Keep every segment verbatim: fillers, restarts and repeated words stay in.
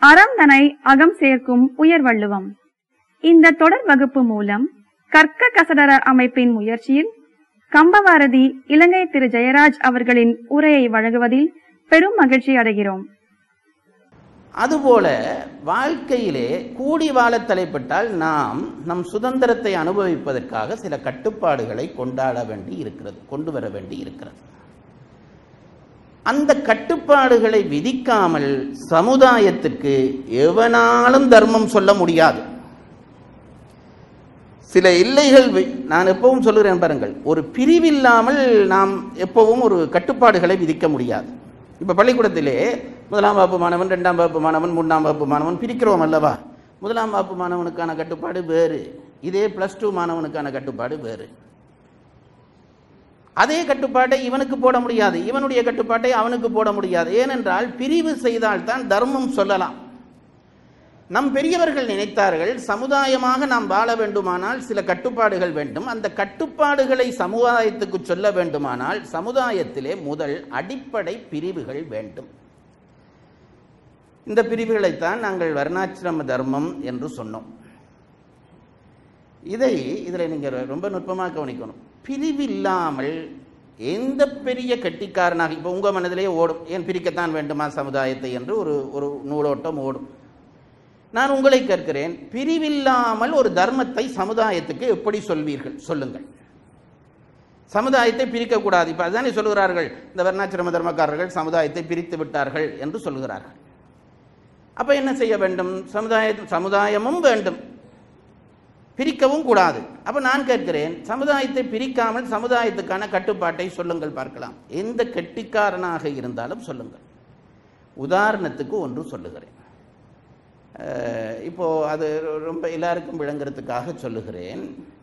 அறம் தனை அகம் சேர்க்கும் உயர்வள்ளுவம். இந்த தொடர் வகுப்பு மூலம் கற்க கசடர அமைப்பின் முயற்சியில் கம்பவாரதி இலங்கை திரு ஜெயராஜ் அவர்களின் உரையை வழங்குவதில் பெரும் மகிழ்ச்சி அடைகிறோம். அதுபோல வாழ்க்கையிலே கூடி வாழ தலைப்பட்டால் நாம் நம் சுதந்திரத்தை அனுபவிப்பதற்காக சில கட்டுப்பாடுகளை கொண்டாட வேண்டி இருக்கிறது, கொண்டு வர வேண்டி இருக்கிறது. அந்த கட்டுப்பாடுகளை விதிக்காமல் சமுதாயத்திற்கு எவனாலும் தர்மம் சொல்ல முடியாது. சில எல்லைகள் நான் எப்பவும் சொல்லுகிறேன் பாருங்கள், ஒரு பிரிவில்லாமல் நாம் எப்பவும் ஒரு கட்டுப்பாடுகளை விதிக்க முடியாது. இப்போ பள்ளிக்கூடத்திலே முதலாம் வகுப்பு மாணவன், ரெண்டாம் வகுப்பு மாணவன், மூன்றாம் வகுப்பு மாணவன் பிரிக்கிறோம் அல்லவா? முதலாம் வகுப்பு மாணவனுக்கான கட்டுப்பாடு வேறு, இதே பிளஸ் டூ மாணவனுக்கான கட்டுப்பாடு வேறு. அதே கட்டுப்பாட்டை இவனுக்கு போட முடியாது, இவனுடைய கட்டுப்பாட்டை அவனுக்கு போட முடியாது. ஏனென்றால் பிரிவு செய்தால்தான் தர்மம் சொல்லலாம். நம் பெரியவர்கள் நினைத்தார்கள், சமுதாயமாக நாம் வாழ வேண்டுமானால் சில கட்டுப்பாடுகள் வேண்டும். அந்த கட்டுப்பாடுகளை சமுதாயத்துக்கு சொல்ல வேண்டுமானால் சமுதாயத்திலே முதல் அடிப்படை பிரிவுகள் வேண்டும். இந்த பிரிவுகளைத்தான் நாங்கள் வர்ணாசிரம தர்மம் என்று சொன்னோம். இதை இதில் நீங்கள் ரொம்ப நுட்பமாக கவனிக்கணும். பிரிவில்லாமல் எந்த பெரிய கட்டிக்காரனாக இப்போ உங்கள் மனதிலே ஓடும், ஏன் பிரிக்கத்தான் வேண்டுமா சமுதாயத்தை என்று ஒரு ஒரு நூலோட்டம் ஓடும். நான் உங்களை கேட்கிறேன், பிரிவில்லாமல் ஒரு தர்மத்தை சமுதாயத்துக்கு எப்படி சொல்வீர்கள்? சொல்லுங்கள். சமுதாயத்தை பிரிக்கக்கூடாது. இப்போ அதுதானே சொல்லுகிறார்கள், இந்த வர்ணாசிரம தர்மக்காரர்கள் சமுதாயத்தை பிரித்து விட்டார்கள் என்று சொல்லுகிறார்கள். அப்போ என்ன செய்ய வேண்டும்? சமுதாய சமுதாயமும் வேண்டும், பிரிக்கவும் கூடாது. அப்போ நான் கேட்கிறேன், சமுதாயத்தை பிரிக்காமல் சமுதாயத்துக்கான கட்டுப்பாட்டை சொல்லுங்கள் பார்க்கலாம். எந்த கெட்டிக்காரனாக இருந்தாலும் சொல்லுங்கள். உதாரணத்துக்கு ஒன்று சொல்லுகிறேன். இப்போ அது ரொம்ப எல்லாருக்கும் விளங்குறதுக்காக சொல்லுகிறேன்.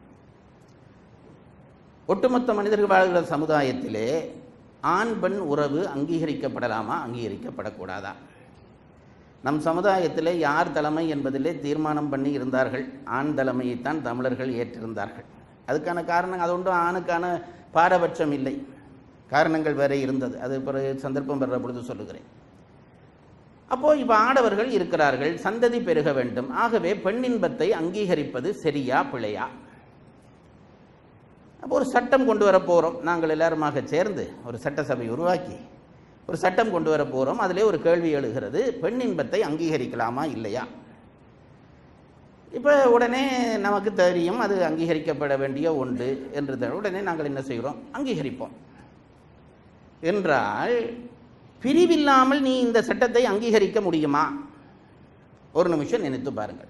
ஒட்டுமொத்த மனிதர்கள் வாழ்கிற சமுதாயத்திலே ஆண் பெண் உறவு அங்கீகரிக்கப்படலாமா, அங்கீகரிக்கப்படக்கூடாதா? நம் சமுதாயத்திலே யார் தலைமை என்பதிலே தீர்மானம் பண்ணி இருந்தார்கள். ஆண் தலைமையைத்தான் தமிழர்கள் ஏற்றிருந்தார்கள். அதுக்கான காரணம் அது ஒன்றும் ஆணுக்கான பாரபட்சம் இல்லை, காரணங்கள் வேற இருந்தது. அது பிறகு சந்தர்ப்பம் பெற பொழுது சொல்லுகிறேன். அப்போது இப்போ ஆடவர்கள் இருக்கிறார்கள், சந்ததி பெருக வேண்டும். ஆகவே பெண்ணின்பத்தை அங்கீகரிப்பது சரியா பிழையா? அப்போ ஒரு சட்டம் கொண்டு வர போகிறோம், நாங்கள் எல்லாருமாக சேர்ந்து ஒரு சட்டசபை உருவாக்கி ஒரு சட்டம் கொண்டு வர போகிறோம். அதிலே ஒரு கேள்வி எழுகிறது, பெண்ணின்பத்தை அங்கீகரிக்கலாமா இல்லையா? இப்போ உடனே நமக்கு தெரியும் அது அங்கீகரிக்கப்பட வேண்டிய ஒன்று என்று. உடனே நாங்கள் என்ன செய்கிறோம்? அங்கீகரிப்போம். என்றால் பிரிவில்லாமல் நீ இந்த சட்டத்தை அங்கீகரிக்க முடியுமா? ஒரு நிமிஷம் நினைத்து பாருங்கள்.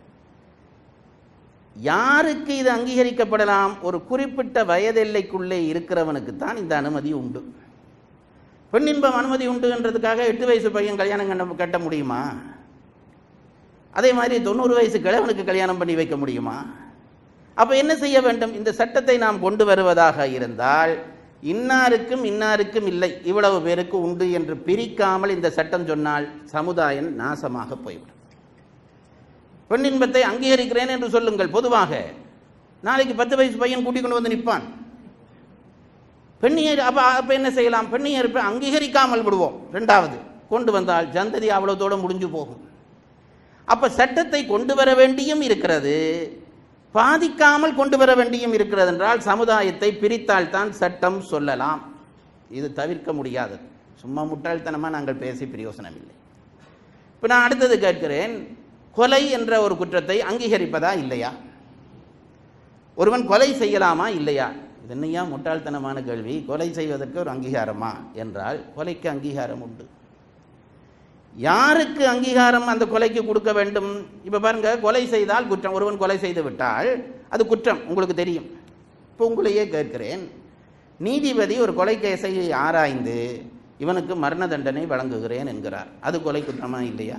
யாருக்கு இது அங்கீகரிக்கப்படலாம்? ஒரு குறிப்பிட்ட வயதெல்லைக்குள்ளே இருக்கிறவனுக்கு தான் இந்த அனுமதி உண்டு. பெண்ணின்பம் அனுமதி உண்டு என்றதுக்காக எட்டு வயசு பையன் கல்யாணம் கட்ட முடியுமா? அதே மாதிரி தொண்ணூறு வயசு கிழவனுக்கு கல்யாணம் பண்ணி வைக்க முடியுமா? அப்போ என்ன செய்ய வேண்டும்? இந்த சட்டத்தை நாம் கொண்டு வருவதாக இருந்தால் இன்னாருக்கும் இன்னாருக்கும் இல்லை, இவ்வளவு பேருக்கு உண்டு என்று பிரிக்காமல் இந்த சட்டம் சொன்னால் சமுதாயம் நாசமாக போய்விடும். பெண்ணின்பத்தை அங்கீகரிக்கிறேன் என்று சொல்லுங்கள். பொதுவாக நாளைக்கு பத்து வயசு பையன் கூட்டிக் கொண்டு வந்து நிற்பான். பெண்ணியர் அப்ப அப்ப என்ன செய்யலாம்? பெண்ணியர் அங்கீகரிக்காமல் விடுவோம். ரெண்டாவது கொண்டு வந்தால் ஜந்ததி அவ்வளவுதோடு முடிஞ்சு போகும். அப்ப சட்டத்தை கொண்டு வர வேண்டியும் இருக்கிறது, பாதிக்காமல் கொண்டு வர வேண்டியும் இருக்கிறது. என்றால் சமுதாயத்தை பிரித்தால் தான் சட்டம் சொல்லலாம். இது தவிர்க்க முடியாதது. சும்மா முட்டாள்தனமாக நாங்கள் பேசி பிரயோசனம் இல்லை. இப்போ நான் அடுத்தது கேட்கிறேன், கொலை என்ற ஒரு குற்றத்தை அங்கீகரிப்பதா இல்லையா? ஒருவன் கொலை செய்யலாமா இல்லையா? இது என்னையா முட்டாள்தனமான கேள்வி. கொலை செய்வதற்கு ஒரு அங்கீகாரமா என்றால் கொலைக்கு அங்கீகாரம் உண்டு. யாருக்கு அங்கீகாரம் அந்த கொலைக்கு கொடுக்க வேண்டும்? இப்போ பாருங்க, கொலை செய்தால் குற்றம். ஒருவன் கொலை செய்து விட்டால் அது குற்றம், உங்களுக்கு தெரியும். இப்போ உங்களையே கேட்கிறேன், நீதிபதி ஒரு கொலை கேஸை ஆராய்ந்து இவனுக்கு மரண தண்டனை வழங்குகிறேன் என்கிறார். அது கொலை குற்றமா இல்லையா?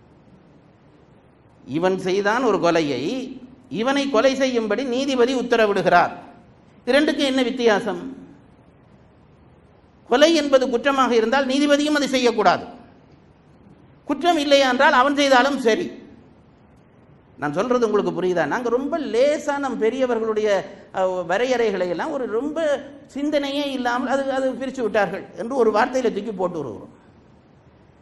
இவன் செய்தான் ஒரு கொலையை, இவனை கொலை செய்யும்படி நீதிபதி உத்தரவிடுகிறார். இரண்டுக்கு என்ன வித்தியாசம்? கொலை என்பது குற்றமாக இருந்தால் நீதிபதியும் அதை செய்யக்கூடாது. குற்றம் இல்லையா என்றால் அவன் செய்தாலும் சரி. நான் சொல்றது உங்களுக்கு புரியுதா? நாங்கள் ரொம்ப லேசா நம் பெரியவர்களுடைய வரையறைகளை எல்லாம் ஒரு ரொம்ப சிந்தனையே இல்லாமல் அது அது பிரித்து விட்டார்கள் என்று ஒரு வார்த்தையில் தூக்கி போட்டு வருகிறோம்.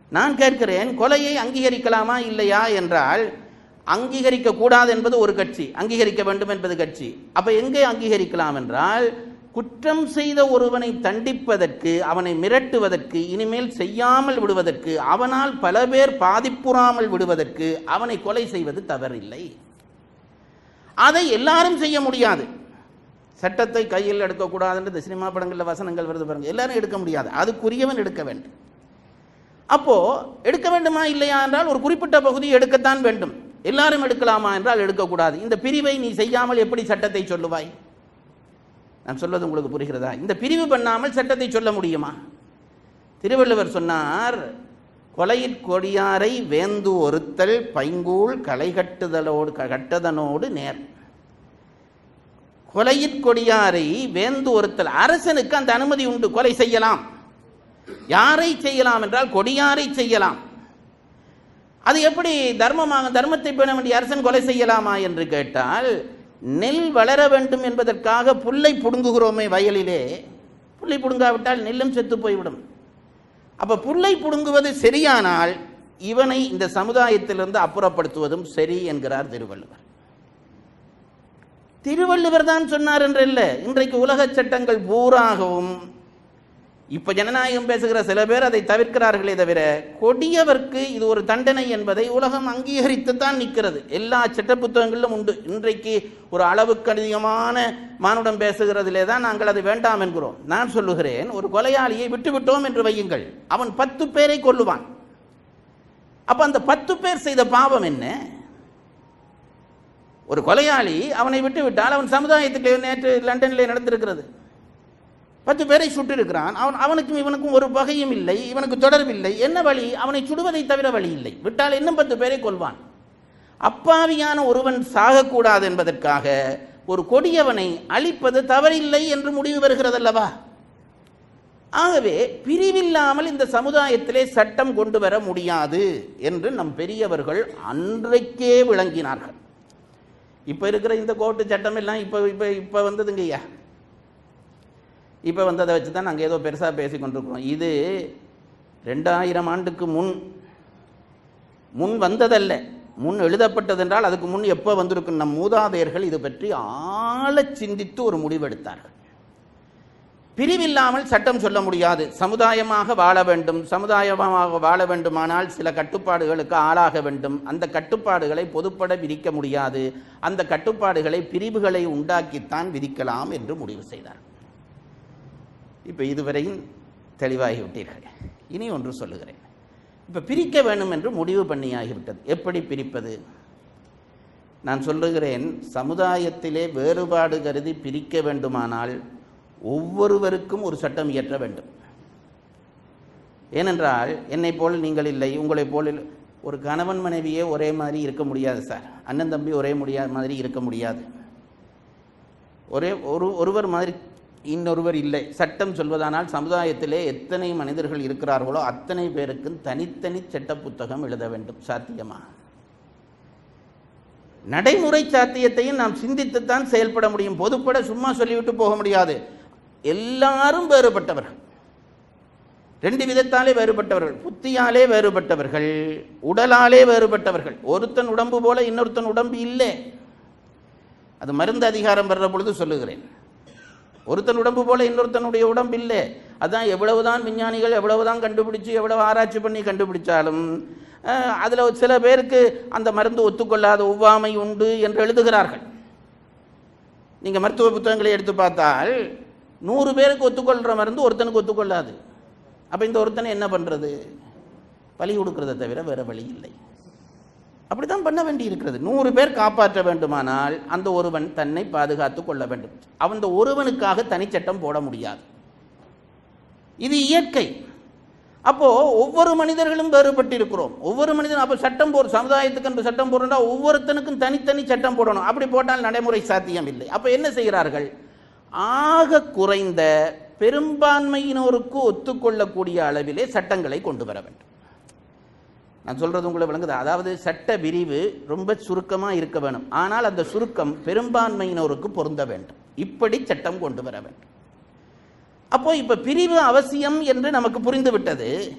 நான் கேட்கிறேன், கொலையை அங்கீகரிக்கலாமா இல்லையா என்றால், அங்கீகரிக்க கூடாது என்பது ஒரு கட்சி, அங்கீகரிக்க வேண்டும் என்பது கட்சி. அப்ப எங்கே அங்கீகரிக்கலாம் என்றால், குற்றம் செய்த ஒருவனை தண்டிப்பதற்கு, அவனை மிரட்டுவதற்கு, இனிமேல் செய்யாமல் விடுவதற்கு, அவனால் பல பேர் பாதிப்புறாமல் விடுவதற்கு அவனை கொலை செய்வது தவறில்லை. அதை எல்லாரும் செய்ய முடியாது. சட்டத்தை கையில் எடுக்கக்கூடாதுன்றது சினிமா படங்களில் வசனங்கள் வருது பாருங்க, எல்லாரும் எடுக்க முடியாது, அதுக்குரியவன் எடுக்க வேண்டும். அப்போ எடுக்க வேண்டுமா இல்லையா என்றால் ஒரு குறிப்பிட்ட பகுதி எடுக்கத்தான் வேண்டும். எல்லாரும் எடுக்கலாமா என்றால் எடுக்கக்கூடாது. இந்த பிரிவை நீ செய்யாமல் எப்படி சட்டத்தை சொல்லுவாய்? நான் சொல்வது உங்களுக்கு புரிகிறதா? இந்த பிரிவு பண்ணாமல் சட்டத்தை சொல்ல முடியுமா? திருவள்ளுவர் சொன்னார், கொலையிற் கொடியாரை வேந்து ஒருத்தல் பைங்கூழ் களை கட்டுதலோடு கட்டதனோடு நேர். கொலையிற் கொடியாரை வேந்து ஒருத்தல், அரசனுக்கு அந்த அனுமதி உண்டு, கொலை செய்யலாம். யாரை செய்யலாம் என்றால் கொடியாரை செய்யலாம். அது எப்படி தர்மமாக, தர்மத்தை பேண வேண்டிய அரசன் கொலை செய்யலாமா என்று கேட்டால், நெல் வளர வேண்டும் என்பதற்காக புல்லை புடுங்குகிறோமே வயலிலே, புல்லை புடுங்காவிட்டால் நெல்லும் செத்து போய்விடும். அப்ப புல்லை புடுங்குவது சரியானால் இவனை இந்த சமுதாயத்திலிருந்து அப்புறப்படுத்துவதும் சரி என்கிறார் திருவள்ளுவர். திருவள்ளுவர் தான் சொன்னார் என்றல்ல. இன்றைக்கு உலக சட்டங்கள் பூராகவும் இப்ப ஜனநாயகம் பேசுகிற சில பேர் அதை தவிர்க்கிறார்களே தவிர, கொடியவர்க்கு இது ஒரு தண்டனை என்பதை உலகம் அங்கீகரித்துத்தான் நிற்கிறது. எல்லா சட்ட புத்தகங்களிலும் உண்டு. இன்றைக்கு ஒரு அளவுக்கு அதிகமான மானுடம் பேசுகிறதிலே தான் நாங்கள் அதை வேண்டாம் என்கிறோம். நான் சொல்லுகிறேன், ஒரு கொலையாளியை விட்டுவிட்டோம் என்று வையுங்கள், அவன் பத்து பேரை கொல்லுவான். அப்ப அந்த பத்து பேர் செய்த பாவம் என்ன? ஒரு கொலையாளி அவனை விட்டு விட்டால், அவன் சமுதாயத்துக்கு நேற்று லண்டனிலே நடந்திருக்கிறது, பத்து பேரை சுட்டு இருக்கிறான். அவன் அவனுக்கும் இவனுக்கும் ஒரு பகையும் இல்லை, இவனுக்கு தொடர்பில்லை. என்ன வழி? அவனை சுடுவதை தவிர வழி இல்லை. விட்டால் இன்னும் பத்து பேரை கொல்வான். அப்பாவியான ஒருவன் சாகக்கூடாது என்பதற்காக ஒரு கொடியவனை அழிப்பது தவறில்லை என்று முடிவு வருகிறதல்லவா? ஆகவே பிரிவில்லாமல் இந்த சமுதாயத்திலே சட்டம் கொண்டு வர முடியாது என்று நம் பெரியவர்கள் அன்றைக்கே விளங்கினார்கள். இப்ப இருக்கிற இந்த கோர்ட்டு சட்டம் எல்லாம் இப்ப இப்ப இப்ப வந்ததுங்கய்யா. இப்போ வந்து அதை வச்சு தான் நாங்கள் ஏதோ பெருசாக பேசி கொண்டிருக்கிறோம். இது ரெண்டாயிரம் ஆண்டுக்கு முன் முன் வந்ததல்ல, முன் எழுதப்பட்டதென்றால் அதுக்கு முன் எப்போ வந்திருக்கும்? நம் மூதாதையர்கள் இது பற்றி ஆழ சிந்தித்து ஒரு முடிவெடுத்தார்கள். பிரிவில்லாமல் சட்டம் சொல்ல முடியாது. சமுதாயமாக வாழ வேண்டும். சமுதாயமாக வாழ வேண்டுமானால் சில கட்டுப்பாடுகளுக்கு ஆளாக வேண்டும். அந்த கட்டுப்பாடுகளை பொதுப்பட விதிக்க முடியாது. அந்த கட்டுப்பாடுகளை பிரிவுகளை உண்டாக்கித்தான் விதிக்கலாம் என்று முடிவு செய்தார். இப்போ இதுவரையும் தெளிவாகிவிட்டீர்கள். இனி ஒன்று சொல்லுகிறேன். இப்போ பிரிக்க வேண்டும் என்று முடிவு பண்ணியாகிவிட்டது. எப்படி பிரிப்பது? நான் சொல்லுகிறேன், சமுதாயத்திலே வேறுபாடு கருதி பிரிக்க வேண்டுமானால் ஒவ்வொருவருக்கும் ஒரு சட்டம் இயற்ற வேண்டும். ஏனென்றால் என்னை போல் நீங்கள் இல்லை, உங்களை போல் ஒரு கணவன் மனைவியே ஒரே மாதிரி இருக்க முடியாது சார். அண்ணன் தம்பி ஒரே முடியா மாதிரி இருக்க முடியாது. ஒரே ஒரு ஒருவர் மாதிரி இன்னொருவர் இல்லை. சட்டம் சொல்வதானால் சமுதாயத்திலே எத்தனை மனிதர்கள் இருக்கிறார்களோ அத்தனை பேருக்கும் தனித்தனி சட்ட புத்தகம் எழுத வேண்டும். சாத்தியமா? நடைமுறை சாத்தியத்தையும் நாம் சிந்தித்துத்தான் செயல்பட முடியும். பொதுப்பட சும்மா சொல்லிவிட்டு போக முடியாது. எல்லாரும் வேறுபட்டவர்கள், ரெண்டு விதத்தாலே வேறுபட்டவர்கள், புத்தியாலே வேறுபட்டவர்கள், உடலாலே வேறுபட்டவர்கள். ஒருத்தன் உடம்பு போல இன்னொருத்தன் உடம்பு இல்லை. அது மருந்து அதிகாரம் வர்ற பொழுது சொல்லுகிறேன். ஒருத்தன் உடம்பு போல இன்னொருத்தனுடைய உடம்பு இல்லை. அதான் எவ்வளவுதான் விஞ்ஞானிகள் எவ்வளவுதான் கண்டுபிடிச்சு எவ்வளவு ஆராய்ச்சி பண்ணி கண்டுபிடிச்சாலும் அதில் சில பேருக்கு அந்த மருந்து ஒத்துக்கொள்ளாத ஒவ்வாமை உண்டு என்று எழுதுகிறார்கள். நீங்கள் மருத்துவ புத்தகங்களை எடுத்து பார்த்தால் நூறு பேருக்கு ஒத்துக்கொள்கிற மருந்து ஒருத்தனுக்கு ஒத்துக்கொள்ளாது. அப்போ இந்த ஒருத்தனை என்ன பண்ணுறது? பலி கொடுக்கறதை தவிர வேறு வழி இல்லை. அப்படித்தான் பண்ண வேண்டி இருக்கிறது. நூறு பேர் காப்பாற்ற வேண்டுமானால் அந்த ஒருவன் தன்னை பாதுகாத்து கொள்ள வேண்டும். அந்த ஒருவனுக்காக தனிச்சட்டம் போட முடியாது. இது இயற்கை. அப்போ ஒவ்வொரு மனிதர்களும் வேறுபட்டிருக்கிறோம். ஒவ்வொரு மனிதனும் அப்போ சட்டம் போட, சமுதாயத்துக்கு என்று சட்டம் போடணும்னா ஒவ்வொருத்தனுக்கும் தனித்தனி சட்டம் போடணும். அப்படி போட்டால் நடைமுறை சாத்தியம் இல்லை. அப்போ என்ன செய்கிறார்கள்? ஆக குறைந்த பெரும்பான்மையினருக்கு ஒத்துக்கொள்ளக்கூடிய அளவிலே சட்டங்களை கொண்டு வர வேண்டும். நான் சொல்றது உங்களை விளங்குது? அதாவது சட்ட விரிவு ரொம்ப சுருக்கமாக இருக்க வேணும். ஆனால் அந்த சுருக்கம் பெரும்பான்மையினருக்கு பொருந்த வேண்டும். இப்படி சட்டம் கொண்டு வர வேண்டும். அப்போ இப்ப பிரிவு அவசியம் என்று நமக்கு புரிந்து விட்டது.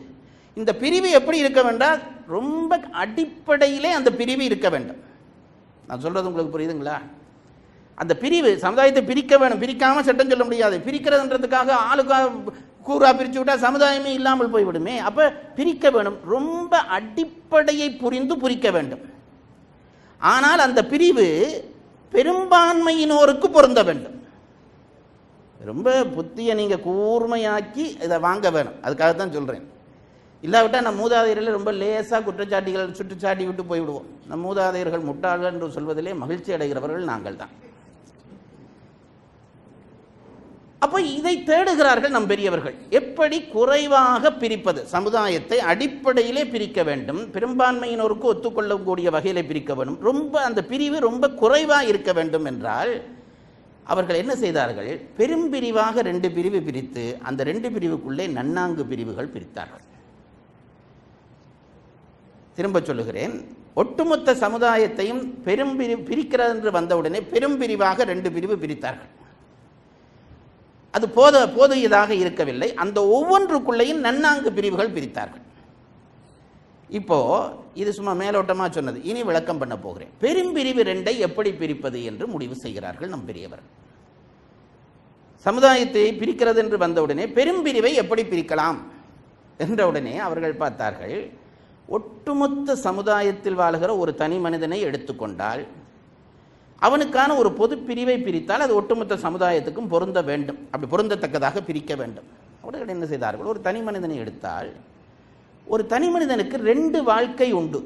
இந்த பிரிவு எப்படி இருக்க வேண்டாம்? ரொம்ப அடிப்படையிலே அந்த பிரிவு இருக்க வேண்டும். நான் சொல்றது உங்களுக்கு புரியுதுங்களா? அந்த பிரிவு சமுதாயத்தை பிரிக்க வேணும். பிரிக்காம சட்டம் சொல்ல முடியாது. பிரிக்கிறதுன்றதுக்காக ஆளுக்கா கூறா பிரிச்சு விட்டா சமுதாயமே இல்லாமல் போய்விடுமே. அப்ப பிரிக்க வேணும். ரொம்ப அடிப்படையை புரிந்து பிரிக்க வேண்டும். ஆனால் அந்த பிரிவு பெரும்பான்மையினோருக்கு பொருந்த வேண்டும். ரொம்ப புத்தியை நீங்க கூர்மையாக்கி இதை வாங்க வேணும். அதுக்காகத்தான் சொல்றேன். இல்லாவிட்டால் நம் மூதாதையர்கள் ரொம்ப லேசாக குற்றச்சாட்டிகள் சுற்றுச்சாட்டி விட்டு போய்விடுவோம். நம் மூதாதையர்கள் முட்டாள்கள் என்று சொல்வதிலே மகிழ்ச்சி அடைகிறவர்கள் நாங்கள் தான். அப்போ இதை தேடுகிறார்கள் நம் பெரியவர்கள். எப்படி குறைவாக பிரிப்பது? சமுதாயத்தை அடிப்படையிலே பிரிக்க வேண்டும். பெரும்பான்மையினருக்கு ஒத்துக்கொள்ளக்கூடிய வகையிலே பிரிக்க வேண்டும். ரொம்ப அந்த பிரிவு ரொம்ப குறைவாக இருக்க வேண்டும் என்றால் அவர்கள் என்ன செய்தார்கள்? பெரும்பிரிவாக ரெண்டு பிரிவு பிரித்து அந்த ரெண்டு பிரிவுக்குள்ளே நன்னான்கு பிரிவுகள் பிரித்தார்கள். திரும்ப சொல்லுகிறேன், ஒட்டுமொத்த சமுதாயத்தையும் பெரும்பிரிவு பிரிக்கிறது என்று வந்தவுடனே பெரும்பிரிவாக ரெண்டு பிரிவு பிரித்தார்கள். அது போத போதியதாக இருக்கவில்லை. அந்த ஒவ்வொன்றுக்குள்ளேயும் நன்னான்கு பிரிவுகள் பிரித்தார்கள். இப்போ இது சும்மா மேலோட்டமா சொன்னது. இனி விளக்கம் பண்ண போகிறேன். பெரும்பிரிவு ரெண்டை எப்படி பிரிப்பது என்று முடிவு செய்கிறார்கள் நம் பெரியவர். சமுதாயத்தை பிரிக்கிறது என்று வந்தவுடனே பெரும்பிரிவை எப்படி பிரிக்கலாம் என்றவுடனே அவர்கள் பார்த்தார்கள், ஒட்டுமொத்த சமுதாயத்தில் வாழ்கிற ஒரு தனி மனிதனை எடுத்துக்கொண்டால் அவனுக்கான ஒரு பொது பிரிவை பிரித்தால் அது ஒட்டுமொத்த சமுதாயத்துக்கும் பொருந்த வேண்டும். அப்படி பொருந்தத்தக்கதாக பிரிக்க வேண்டும். அவர்கள் என்ன செய்தார்கள்? ஒரு தனி மனிதனை எடுத்தால் ஒரு தனி மனிதனுக்கு ரெண்டு வாழ்க்கை உண்டு.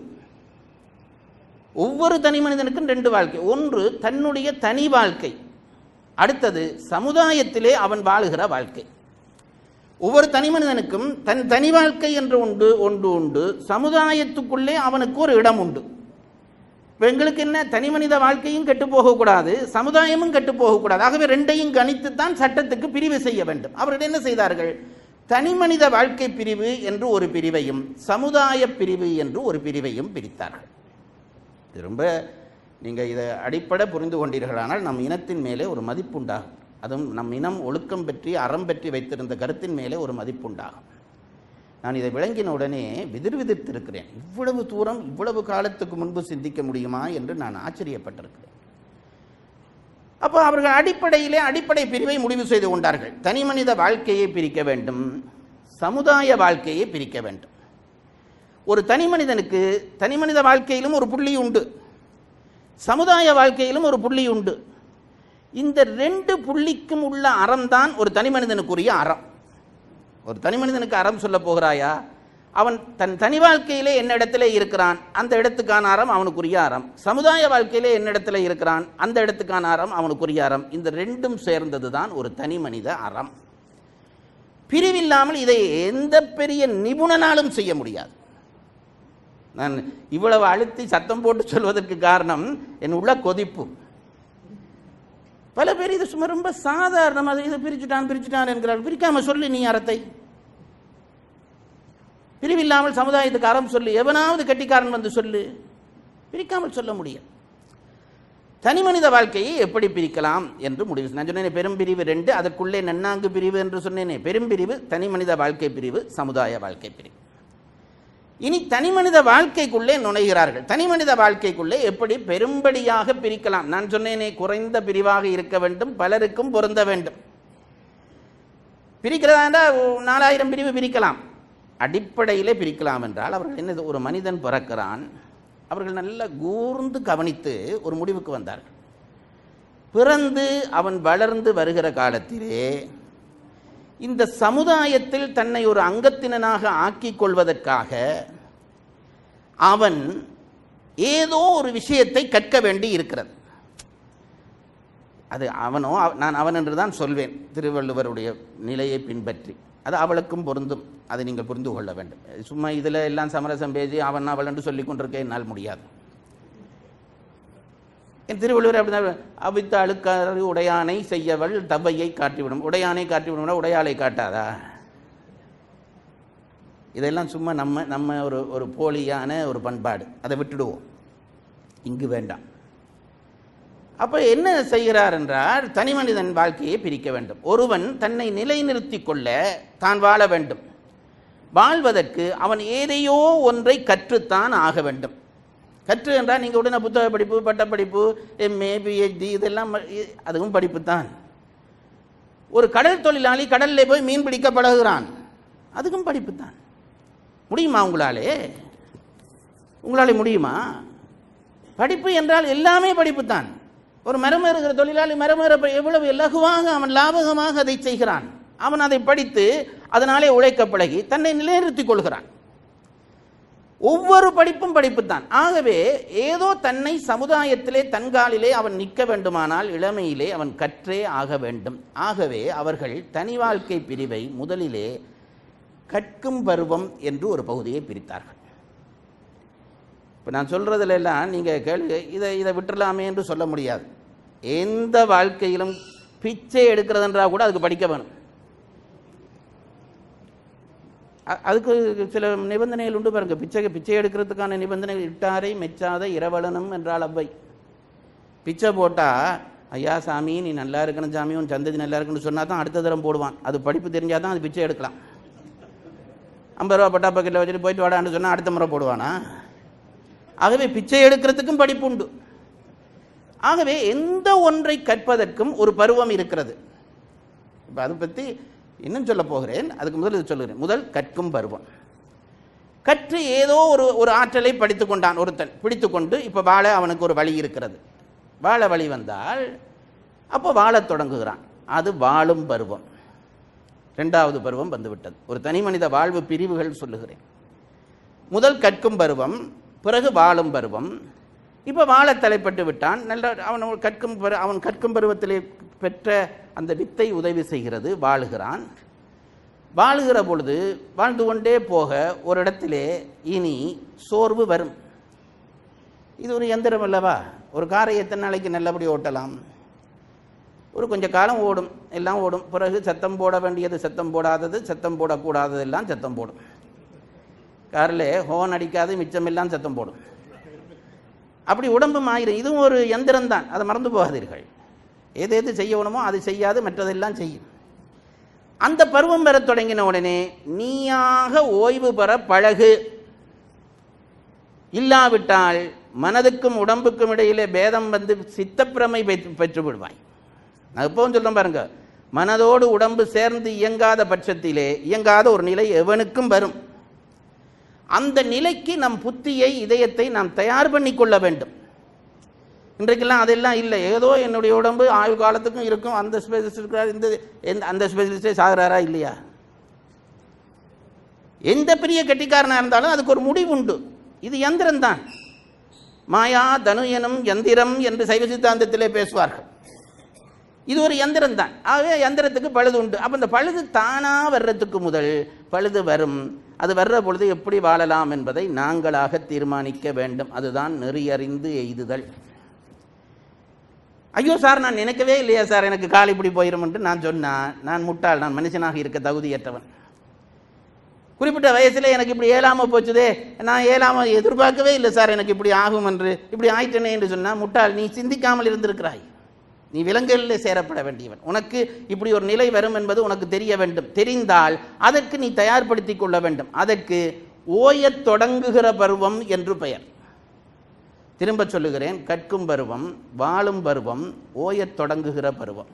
ஒவ்வொரு தனி மனிதனுக்கும் ரெண்டு வாழ்க்கை. ஒன்று தன்னுடைய தனி வாழ்க்கை, அடுத்தது சமுதாயத்திலே அவன் வாழுகிற வாழ்க்கை. ஒவ்வொரு தனி மனிதனுக்கும் தன் தனி வாழ்க்கை என்று உண்டு ஒன்று உண்டு. சமுதாயத்துக்குள்ளே அவனுக்கு ஒரு இடம் உண்டு. எங்களுக்கு என்ன, தனி மனித வாழ்க்கையும் கெட்டு போகக்கூடாது, சமுதாயமும் கெட்டு போகக்கூடாது. ஆகவே ரெண்டையும் கணித்துத்தான் சட்டத்துக்கு பிரிவு செய்ய வேண்டும். அவர்கள் என்ன செய்தார்கள்? தனி மனித வாழ்க்கை பிரிவு என்று ஒரு பிரிவையும் சமுதாய பிரிவு என்று ஒரு பிரிவையும் பிரித்தார்கள். இது ரொம்ப நீங்கள் இதை அடிப்படை புரிந்து கொண்டீர்களானால் நம் இனத்தின் மேலே ஒரு மதிப்புண்டாகும். அதுவும் நம் இனம் ஒழுக்கம் பற்றி அறம் பற்றி வைத்திருந்த கருத்தின் மேலே ஒரு மதிப்புண்டாகும். நான் இதை விளங்கின உடனே விதிர் விதிர்த்திருக்கிறேன். இவ்வளவு தூரம் இவ்வளவு காலத்துக்கு முன்பு சிந்திக்க முடியுமா என்று நான் ஆச்சரியப்பட்டிருக்கிறேன். அப்போ அவர்கள் அடிப்படையிலே அடிப்படை பிரிவை முடிவு செய்து கொண்டார்கள். தனி மனித வாழ்க்கையை பிரிக்க வேண்டும், சமுதாய வாழ்க்கையை பிரிக்க வேண்டும். ஒரு தனி மனிதனுக்கு தனி மனித வாழ்க்கையிலும் ஒரு புள்ளி உண்டு, சமுதாய வாழ்க்கையிலும் ஒரு புள்ளி உண்டு. இந்த ரெண்டு புள்ளிக்கும் உள்ள அறம்தான் ஒரு தனி மனிதனுக்குரிய அறம். ஒரு தனி மனிதனுக்கு அறம் சொல்ல போகிறாயா? அவன் தன் தனி வாழ்க்கையிலே என்ன இடத்துல இருக்கிறான், அந்த இடத்துக்கான அறம் அவனுக்குரிய அறம். சமுதாய வாழ்க்கையிலே என்ன இடத்துல இருக்கிறான், அந்த இடத்துக்கான அறம் அவனுக்குரிய அறம். இந்த ரெண்டும் சேர்ந்தது தான் ஒரு தனி மனித அறம். பிரிவில்லாமல் இதை எந்த பெரிய நிபுணனாலும் செய்ய முடியாது. நான் இவ்வளவு அழுத்தி சத்தம் போட்டு சொல்வதற்கு காரணம் என் உள்ள கொதிப்பு. பல பேர் இது சும்மா ரொம்ப சாதாரணமாக இதை பிரிச்சுட்டான் பிரிச்சுட்டான் என்கிறார்கள். பிரிக்காம சொல்லு நீ அறத்தை. பிரிவில்லாமல் சமுதாயத்துக்கு அறம் சொல்லு. எவனாவது கட்டிக்காரன் வந்து சொல்லு. பிரிக்காமல் சொல்ல முடியும். தனி மனித வாழ்க்கையை எப்படி பிரிக்கலாம் என்று முடிவு. நான் சொன்னேன் பெரும்பிரிவு ரெண்டு, அதற்குள்ளே நன்னான்கு பிரிவு என்று சொன்னேனே. பெரும்பிரிவு தனி மனித வாழ்க்கை பிரிவு, சமுதாய வாழ்க்கை பிரிவு. இனி தனி மனித வாழ்க்கைக்குள்ளே நுழைகிறார்கள். தனி மனித வாழ்க்கைக்குள்ளே எப்படி பெரும்படியாக பிரிக்கலாம்? நான் சொன்னேனே குறைந்த பிரிவாக இருக்க வேண்டும், பலருக்கும் பொருந்த வேண்டும். பிரிக்கிறதா நாலாயிரம் பிரிவு பிரிக்கலாம், அடிப்படையிலே பிரிக்கலாம் என்றால் அவர்கள் என்ன, ஒரு மனிதன் பிறக்கிறான். அவர்கள் நல்லா கூர்ந்து கவனித்து ஒரு முடிவுக்கு வந்தார்கள். பிறந்து அவன் வளர்ந்து வருகிற காலத்திலே இந்த சமுதாயத்தில் தன்னை ஒரு அங்கத்தினனாக ஆக்கிக் கொள்வதற்காக அவன் ஏதோ ஒரு விஷயத்தை கற்க வேண்டி இருக்கிறது. அது அவனோ, நான் அவன் என்று தான் சொல்வேன் திருவள்ளுவருடைய நிலையை பின்பற்றி. அது அவளுக்கும் பொருந்தும், அதை நீங்கள் புரிந்து கொள்ள வேண்டும். சும்மா இதில் எல்லாம் சமரசம் பேசி அவன் அவள் என்று சொல்லிக் கொண்டிருக்க என்னால் முடியாது. என் திருவள்ளுவர் அப்படின்னா அவித்த அழுக்காறு உடையானை செய்யவள் தவையை காட்டிவிடும். உடையானை காட்டிவிடும், உடையாளை காட்டாதா? இதெல்லாம் சும்மா நம்ம நம்ம ஒரு ஒரு போலியான ஒரு பண்பாடு. அதை விட்டுடுவோம், இங்கு வேண்டாம். அப்போ என்ன செய்கிறார் என்றால் தனி மனிதன் வாழ்க்கையை பிரிக்க வேண்டும். ஒருவன் தன்னை நிலைநிறுத்தி கொள்ள தான் வாழ வேண்டும். வாழ்வதற்கு அவன் ஏதையோ ஒன்றை கற்றுத்தான் ஆக வேண்டும். கற்று என்றால் நீங்கள் உடனே புத்தக படிப்பு, பட்டப்படிப்பு, எம்ஏ, பிஹெச்டி இதெல்லாம் அதுவும் படிப்பு தான். ஒரு கடல் தொழிலாளி கடலில் போய் மீன் பிடிக்க பழகுகிறான், அதுக்கும் படிப்பு தான். முடியுமா உங்களாலே? உங்களாலே முடியுமா? படிப்பு என்றால் எல்லாமே படிப்பு தான். ஒரு மரமேறுகிற தொழிலாளி மரமேற எவ்வளவு இலகுவாக அவன் லாபகமாக அதை செய்கிறான். அவன் அதை படித்து அதனாலே உழைக்க பழகி தன்னை நிலைநிறுத்திக் கொள்கிறான். ஒவ்வொரு படிப்பும் படிப்பு தான். ஆகவே ஏதோ தன்னை சமுதாயத்திலே தன்காலிலே அவன் நிற்க வேண்டுமானால் இளமையிலே அவன் கற்றே ஆக வேண்டும். ஆகவே அவர்கள் தனி வாழ்க்கை பிரிவை முதலிலே கற்கும் பருவம் என்று ஒரு பகுதியை பிரித்தார்கள். இப்போ நான் சொல்றதுல எல்லாம் நீங்கள் கேள்வி இதை இதை விட்டுலாமே என்று சொல்ல முடியாது. எந்த வாழ்க்கையிலும் பிச்சை எடுக்கிறதுன்றா கூட அதுக்கு படிக்க வேணும். அதுக்கு சில நிபந்தனைகள் உண்டு பாருங்க. பிச்சை பிச்சை எடுக்கிறதுக்கான நிபந்தனைகள் இட்டாரை மெச்சாத இரவலனும் என்றால் அவ்வை. பிச்சை போட்டால் ஐயா சாமி நீ நல்லா இருக்கணும் சாமி உன் சந்ததி நல்லா இருக்குன்னு சொன்னா தான் அடுத்த தரம் போடுவான். அது படிப்பு தெரிஞ்சால் தான் அது பிச்சை எடுக்கலாம். ஐம்பது ரூபா பட்டா பக்கெட்டில் வச்சுட்டு போயிட்டு வாடான்னு சொன்னால் அடுத்த முறை போடுவானா? ஆகவே பிச்சை எடுக்கிறதுக்கும் படிப்பு உண்டு. ஆகவே எந்த ஒன்றை கற்பதற்கும் ஒரு பருவம் இருக்கிறது. இப்போ அதை பற்றி இன்னும் சொல்ல போகிறேன். அதுக்கு முதல் இது சொல்லுகிறேன். முதல் கற்கும் பருவம். கற்று ஏதோ ஒரு ஒரு ஆற்றலை படித்து கொண்டான் ஒருத்தன். பிடித்து கொண்டு இப்போ வாழ அவனுக்கு ஒரு வழி இருக்கிறது. வாழ வழி வந்தால் அப்போ வாழத் தொடங்குகிறான். அது வாழும் பருவம். ரெண்டாவது பருவம் வந்துவிட்டது. ஒரு தனி மனித வாழ்வு பிரிவுகள் சொல்லுகிறேன். முதல் கற்கும் பருவம், பிறகு வாழும் பருவம். இப்போ வாழ தலைப்பட்டு விட்டான். நல்ல அவன் கற்கும் பரு அவன் கற்கும் பருவத்திலே பெற்ற அந்த வித்தை உதவி செய்கிறது. வாழுகிறான். வாழுகிற பொழுது வாழ்ந்து கொண்டே போக ஒரு இடத்திலே இனி சோர்வு வரும். இது ஒரு எந்திரம் அல்லவா? ஒரு காரை எத்தனை நாளைக்கு நல்லபடி ஓட்டலாம்? ஒரு கொஞ்சம் காலம் ஓடும், எல்லாம் ஓடும். பிறகு சத்தம் போட வேண்டியது சத்தம் போடாதது, சத்தம் போடக்கூடாதது எல்லாம் சத்தம் போடும். காரில் ஹோன் அடிக்காது மிச்சமெல்லாம் சத்தம் போடும். அப்படி உடம்பு மாயிரும். இதுவும் ஒரு எந்திரம் தான், அதை மறந்து போகாதீர்கள். எது எது செய்யணுமோ அது செய்யாது, மற்றதெல்லாம் செய்யும். அந்த பருவம் பெற தொடங்கின உடனே நீயாக ஓய்வு பெற பழகு. இல்லாவிட்டால் மனதுக்கும் உடம்புக்கும் இடையிலே பேதம் வந்து சித்தப்பிரமை பெற்று விடுவாய். நான் இப்பவும் சொல்றேன் பாருங்க, மனதோடு உடம்பு சேர்ந்து இயங்காத பட்சத்திலே இயங்காத ஒரு நிலை எவனுக்கும் வரும். அந்த நிலைக்கு நம் புத்தியை இதயத்தை நாம் தயார் பண்ணி கொள்ள வேண்டும். இன்றைக்கெல்லாம் அதெல்லாம் இல்லை. ஏதோ என்னுடைய உடம்பு ஆயுள் காலத்துக்கும் இருக்கும். அந்த ஸ்பெஷலிஸ்ட் இருக்கிறார், இந்த அந்த ஸ்பெஷலிஸ்டே சாகுறாரா இல்லையா? எந்த பெரிய கெட்டிக்காரனாக இருந்தாலும் அதுக்கு ஒரு முடிவு உண்டு. இது யந்திரம் தான். மாயா தனு எனும் யந்திரம் என்று சைவ சித்தாந்தத்திலே பேசுவார்கள். இது ஒரு யந்திரம் தான். ஆகவே யந்திரத்துக்கு பழுது உண்டு. அப்போ இந்த பழுது தானாக வர்றதுக்கு முதல் பழுது வரும். அது வர்ற பொழுது எப்படி வாழலாம் என்பதை நாங்களாக தீர்மானிக்க வேண்டும். அதுதான் நெறியறிந்து எய்துதல். ஐயோ சார் நான் நினைக்கவே இல்லையா சார் எனக்கு கால் இப்படி போயிடும் என்று நான் சொன்னான். நான் முட்டாள், நான் மனுஷனாக இருக்க தகுதியற்றவன். குறிப்பிட்ட வயசில் எனக்கு இப்படி ஏழாமல் போச்சுதே, நான் ஏழாமல் எதிர்பார்க்கவே இல்லை சார் எனக்கு இப்படி ஆகும் என்று, இப்படி ஆயிட்டனே என்று சொன்னால் முட்டாள், நீ சிந்திக்காமல் இருந்திருக்கிறாய். நீ விலங்குகளில் சேரப்பட வேண்டியவன். உனக்கு இப்படி ஒரு நிலை வரும் என்பது உனக்கு தெரிய வேண்டும். தெரிந்தால் அதற்கு நீ தயார்படுத்திக் கொள்ள வேண்டும். அதற்கு ஓயத் தொடங்குகிற பருவம் என்று பெயர். திரும்ப சொல்லுகிறேன், கற்கும் பருவம், வாழும் பருவம், ஓயத் தொடங்குகிற பருவம்.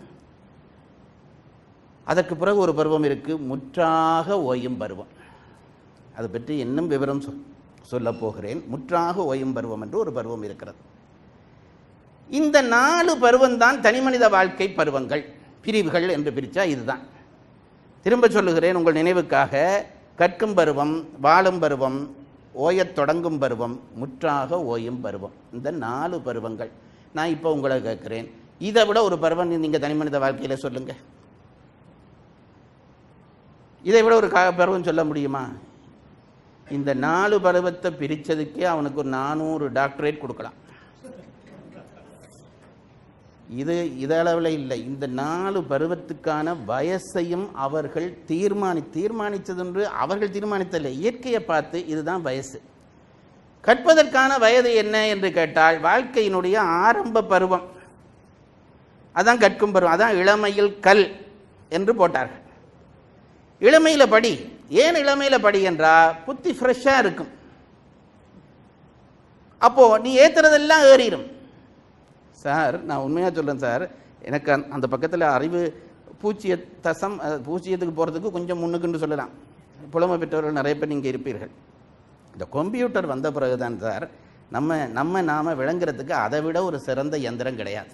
அதற்கு பிறகு ஒரு பருவம் இருக்கு, முற்றாக ஓயும் பருவம். அதை பற்றி இன்னும் விவரம் சொல்ல போகிறேன். முற்றாக ஓயும் பருவம் என்று ஒரு பருவம் இருக்கிறது. இந்த நாலு பருவம் தான் தனிமனித வாழ்க்கை பருவங்கள், பிரிவுகள் என்று பிரித்தா இதுதான். திரும்ப சொல்லுகிறேன் உங்கள் நினைவுக்காக, கற்கும் பருவம், வாழும் பருவம், ஓயத் தொடங்கும் பருவம், முற்றாக ஓயும் பருவம். இந்த நாலு பருவங்கள். நான் இப்போ உங்களை கேட்குறேன், இதை விட ஒரு பருவம் நீங்கள் தனிமனித வாழ்க்கையில் சொல்லுங்க. இதை விட ஒரு பருவம் சொல்ல முடியுமா? இந்த நாலு பருவத்தை பிரித்ததுக்கே அவனுக்கு ஒரு நானூறு டாக்டரேட் கொடுக்கலாம். இது இதளவில் இல்லை. இந்த நாலு பருவத்துக்கான வயசையும் அவர்கள் தீர்மானி தீர்மானித்ததென்று அவர்கள் தீர்மானித்ததில்லை, இயற்கையை பார்த்து இதுதான் வயசு. கற்பதற்கான வயது என்ன என்று கேட்டால் வாழ்க்கையினுடைய ஆரம்ப பருவம், அதான் கற்கும் பருவம். அதான் இளமையில் கல் என்று போட்டார்கள். இளமையில் படி, ஏன் இளமையில் படி என்றா புத்தி ஃப்ரெஷ்ஷாக இருக்கும். அப்போது நீ ஏற்றுறதெல்லாம் ஏறிடும். சார் நான் உண்மையாக சொல்கிறேன் சார், எனக்கு அந்த பக்கத்தில் அறிவு பூச்சிய தசம் பூச்சியத்துக்கு போகிறதுக்கு கொஞ்சம் முன்னுக்குன்னு சொல்லலாம். புலமை பெற்றவர்கள் நிறைய பேர் நீங்கள் இருப்பீர்கள். இந்த கம்ப்யூட்டர் வந்த பிறகுதான் சார் நம்ம நம்ம நாம் விளங்குறதுக்கு அதை விட ஒரு சிறந்த இயந்திரம் கிடையாது.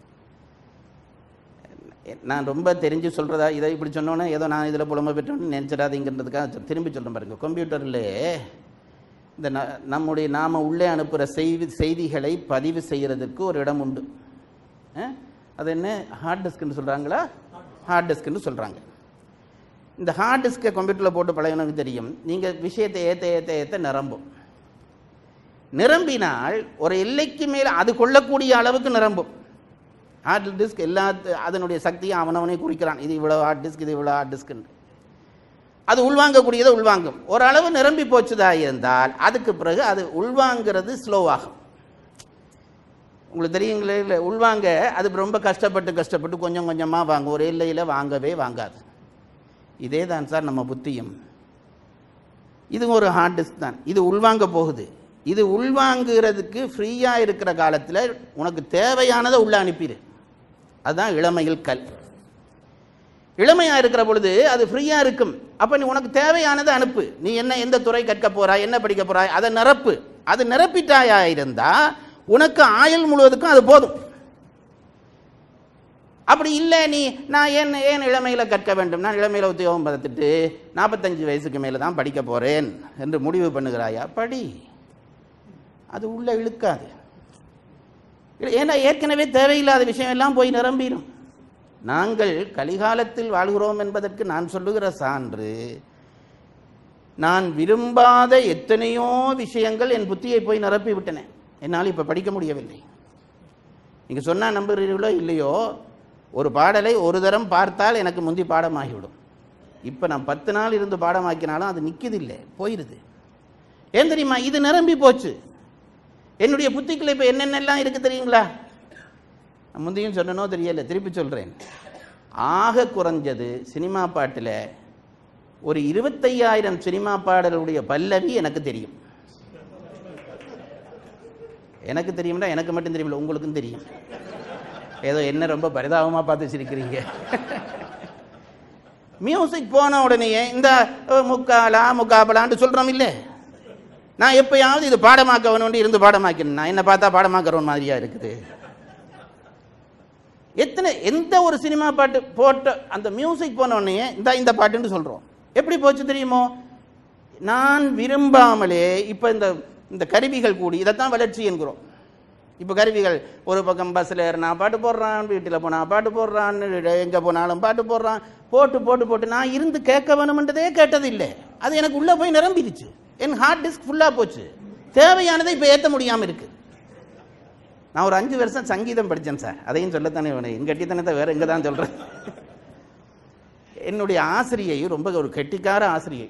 நான் ரொம்ப தெரிஞ்சு சொல்கிறதா இதை இப்படி சொன்னோன்னே ஏதோ நான் இதில் புலமை பெற்றோன்னு நினச்சிடாதீங்கிறதுக்காக திரும்பி சொல்கிறேன் பாருங்க. கம்ப்யூட்டரில் இந்த ந நம்முடைய நாம் உள்ளே அனுப்புகிற செய்தி செய்திகளை பதிவு செய்கிறதுக்கு ஒரு இடம் உண்டு. அது என்ன ஹார்ட் டிஸ்க்குன்னு சொல்கிறாங்களா? ஹார்ட் டிஸ்க்குன்னு சொல்கிறாங்க. இந்த ஹார்ட் டிஸ்கை கம்ப்யூட்டரில் போட்டு பழையவனுக்கு தெரியும், நீங்கள் விஷயத்தை ஏற்ற ஏற்ற ஏற்ற நிரம்பும். நிரம்பினால் ஒரு எல்லைக்கு மேலே அது கொள்ளக்கூடிய அளவுக்கு நிரம்பும். ஹார்ட் டிஸ்க் எல்லா அதனுடைய சக்தியும் அவனவனே குறிக்கிறான். இது இவ்வளோ ஹார்ட் டிஸ்க், இது இவ்வளோ ஹார்ட் டிஸ்க்குன்னு. அது உள்வாங்கக்கூடியதை உள்வாங்கும். ஓரளவு நிரம்பி போச்சுதா இருந்தால் அதுக்கு பிறகு அது உள்வாங்கிறது ஸ்லோவாகும். உங்களுக்கு தெரியுங்களே, இல்லை உள்வாங்க அது ரொம்ப கஷ்டப்பட்டு கஷ்டப்பட்டு கொஞ்சம் கொஞ்சமாக வாங்க, ஒரு எல்லையில் வாங்கவே வாங்காது. இதே தான் சார் நம்ம புத்தியும். இது ஒரு ஹார்ட் டிஸ்க் தான். இது உள்வாங்க போகுது. இது உள்வாங்குறதுக்கு ஃப்ரீயாக இருக்கிற காலத்தில் உனக்கு தேவையானதை உள்ள அனுப்பிடு. அதுதான் இளமையில் கல். இளமையாக இருக்கிற பொழுது அது ஃப்ரீயாக இருக்கும். அப்போ நீ உனக்கு தேவையானதை அனுப்பு. நீ என்ன எந்த துறை கற்க போகிறாய், என்ன படிக்க போகிறாய், அதை நிரப்பு. அது நிரப்பிட்டாயா இருந்தால் உனக்கு ஆயுள் முழுவதுக்கும் அது போதும். அப்படி இல்லை, நீ நான் ஏன் ஏன் இளமையில் கற்க வேண்டும், நான் இளமையில் உத்தியோகம் பார்த்துட்டு நாற்பத்தஞ்சு வயசுக்கு மேலே தான் படிக்க போகிறேன் என்று முடிவு பண்ணுகிறாயா, படி. அது உள்ள இழுக்காது. ஏன்னா ஏற்கனவே தேவையில்லாத விஷயம் எல்லாம் போய் நிரம்பிடும். நாங்கள் கலிகாலத்தில் வாழ்கிறோம் என்பதற்கு நான் சொல்லுகிற சான்று, நான் விரும்பாத எத்தனையோ விஷயங்கள் என் புத்தியை போய் நிரப்பி விட்டன. என்னால் இப்போ படிக்க முடியவில்லை. நீங்கள் சொன்னால் நம்புகிறீர்களோ இல்லையோ, ஒரு பாடலை ஒரு தரம் பார்த்தால் எனக்கு முந்தி பாடமாகிவிடும். இப்போ நான் பத்து நாள் இருந்து பாடமாக்கினாலும் அது நிற்குது இல்லை, போயிடுது. ஏன் தெரியுமா? இது நிரம்பி போச்சு. என்னுடைய புத்திக்குள்ள இப்போ என்னென்னலாம் இருக்குது தெரியுங்களா? நான் முந்தையும் சொன்னனோ தெரியல, திருப்பி சொல்கிறேன். ஆக குறைஞ்சது சினிமா பாட்டில் ஒரு இருபத்தையாயிரம் சினிமா பாடலுடைய பல்லவி எனக்கு தெரியும். எனக்கு தெரியும்னா எனக்கு மட்டும் தெரியுமில்ல, உங்களுக்கும் தெரியும். ஏதோ என்ன ரொம்ப பரிதாபமாக பார்த்து வச்சிருக்கிறீங்க. மியூசிக் போன உடனேயே இந்த முக்காலா முக்காபலான்னு சொல்கிறோம் இல்லை. நான் எப்பயாவது இது பாடமாக்க வேணும் இருந்து பாடமாக்கணும். நான் என்ன பார்த்தா பாடமாக்கிறவன் மாதிரியா இருக்குது. எத்தனை எந்த ஒரு சினிமா பாட்டு போட்ட அந்த மியூசிக் போன உடனே இந்த இந்த பாட்டுன்னு சொல்கிறோம். எப்படி போச்சு தெரியுமோ? நான் விரும்பாமலே இப்போ இந்த இந்த கருவிகள் கூடி இதைத்தான் வளர்ச்சி என்கிறோம். இப்போ கருவிகள் ஒரு பக்கம் பஸ்ஸில் ஏறினா பாட்டு போடுறான், வீட்டில் போனால் பாட்டு போடுறான், எங்கே போனாலும் பாட்டு போடுறான். போட்டு போட்டு போட்டு நான் இருந்து கேட்க வேணுமென்றதே கேட்டது இல்லை. அது எனக்கு உள்ளே போய் நிரம்பிடுச்சு. என் ஹார்ட் டிஸ்க் ஃபுல்லாக போச்சு. தேவையானதை இப்போ ஏற்ற முடியாமல் இருக்கு. நான் ஒரு அஞ்சு வருஷம் சங்கீதம் படித்தேன் சார். அதையும் சொல்லத்தானே வேணும். என் கட்டித்தனத்தை வேற எங்கே தான் சொல்கிறேன். என்னுடைய ஆசிரியை ரொம்ப ஒரு கெட்டிக்கார ஆசிரியை.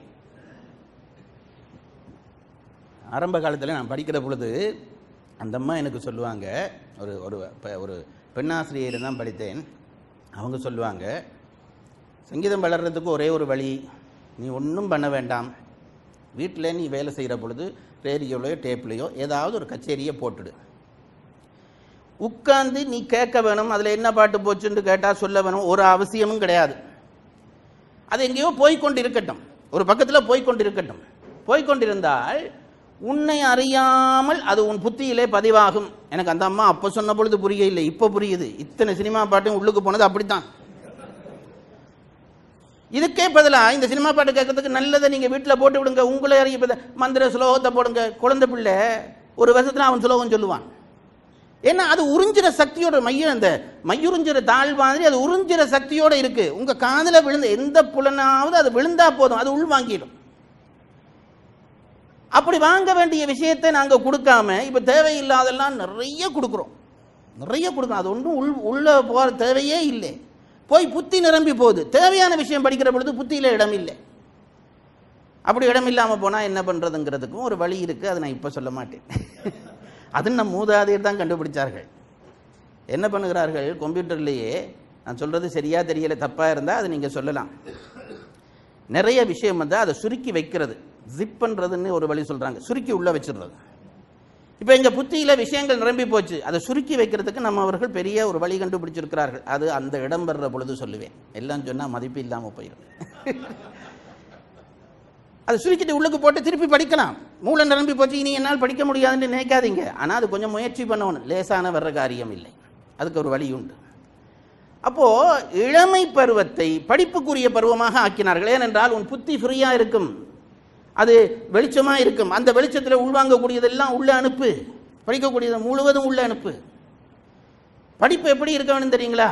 ஆரம்ப காலத்தில் நான் படிக்கிற பொழுது அந்த அம்மா எனக்கு சொல்லுவாங்க, ஒரு ஒரு ஒரு பெண்ணாசிரியர் தான் படித்தேன். அவங்க சொல்லுவாங்க, சங்கீதம் வளர்கிறதுக்கு ஒரே ஒரு வழி, நீ ஒன்றும் பண்ண வேண்டாம். வீட்டில் நீ வேலை செய்கிற பொழுது ரேடியோலையோ டேப்லையோ ஏதாவது ஒரு கச்சேரியை போட்டுடு. உட்கார்ந்து நீ கேட்க வேணும், அதில் என்ன பாட்டு போச்சுன்னு கேட்டால் சொல்ல வேணும், ஒரு அவசியமும் கிடையாது. அது எங்கேயோ போய்கொண்டு இருக்கட்டும், ஒரு பக்கத்தில் போய்கொண்டு இருக்கட்டும். போய்கொண்டிருந்தால் உன்னை அறியாமல் அது உன் புத்தியிலே பதிவாகும். எனக்கு அந்த அம்மா அப்போ சொன்ன பொழுது புரிய இல்லை, இப்போ புரியுது. இத்தனை சினிமா பாட்டும் உள்ளுக்கு போனது அப்படித்தான். இதுக்கே பதிலாக இந்த சினிமா பாட்டு கேட்கறதுக்கு நல்லதை நீங்கள் வீட்டில் போட்டு விடுங்க. உங்களை அறிய மந்திர சுலோகத்தை போடுங்க. குழந்தை பிள்ளை ஒரு வருஷத்தில் அவன் சுலோகம் சொல்லுவான். ஏன்னா அது உறிஞ்சிற சக்தியோட மையம், அந்த மையுறிஞ்சிற தாழ் மாதிரி அது உறிஞ்சிற சக்தியோட இருக்கு. உங்க காதில் விழுந்த எந்த புலனாவது அது விழுந்தா போதும், அது உள் வாங்கிடும். அப்படி வாங்க வேண்டிய விஷயத்தை நாங்கள் கொடுக்காம இப்போ தேவையில்லாதெல்லாம் நிறைய கொடுக்குறோம், நிறைய கொடுக்குறோம். அது ஒன்றும் உள் உள்ள போகிற தேவையே இல்லை. போய் புத்தி நிரம்பி போகுது. தேவையான விஷயம் படிக்கிற பொழுது புத்தியில் இடம் இல்லை. அப்படி இடம் இல்லாமல் போனால் என்ன பண்ணுறதுங்கிறதுக்கும் ஒரு வழி இருக்குது. அதை நான் இப்போ சொல்ல மாட்டேன். அது நம் மூதாதையர் தான் கண்டுபிடிச்சார்கள். என்ன பண்ணுகிறார்கள், கம்ப்யூட்டர்லேயே, நான் சொல்கிறது சரியாக தெரியலை, தப்பாக இருந்தால் அது நீங்கள் சொல்லலாம். நிறைய விஷயம் வந்து அதை சுருக்கி வைக்கிறது, ஜிப்புன்றதுன்னு ஒரு வழி சொல்கிறாங்க, சுருக்கி உள்ளே வச்சிடுறது. இப்போ எங்கள் புத்தியில் விஷயங்கள் நிரம்பி போச்சு, அதை சுருக்கி வைக்கிறதுக்கு நம்ம அவர்கள் பெரிய ஒரு வழி கண்டுபிடிச்சிருக்கிறார்கள். அது அந்த இடம் பெறுற பொழுது சொல்லுவேன், எல்லாம் சொன்னால் மதிப்பு இல்லாமல் போயிடும். அதை சுருக்கிட்டு உள்ளுக்கு போட்டு திருப்பி படிக்கலாம். மூளை நிரம்பி போச்சு, இனி என்னால் படிக்க முடியாதுன்னு நினைக்காதீங்க. ஆனால் அது கொஞ்சம் முயற்சி பண்ணணும், லேசான வர்ற காரியம் இல்லை, அதுக்கு ஒரு வழி உண்டு. அப்போது இளமை பருவத்தை படிப்புக்குரிய பருவமாக ஆக்கினார்கள். ஏனென்றால் உன் புத்தி ஃப்ரீயாக இருக்கும், அது வெளிச்சமாக இருக்கும். அந்த வெளிச்சத்தில் உள்வாங்கக்கூடியதெல்லாம் உள்ளே அனுப்பு, படிக்கக்கூடியது முழுவதும் உள்ளே அனுப்பு. படிப்பு எப்படி இருக்க வேணும் தெரியுங்களா?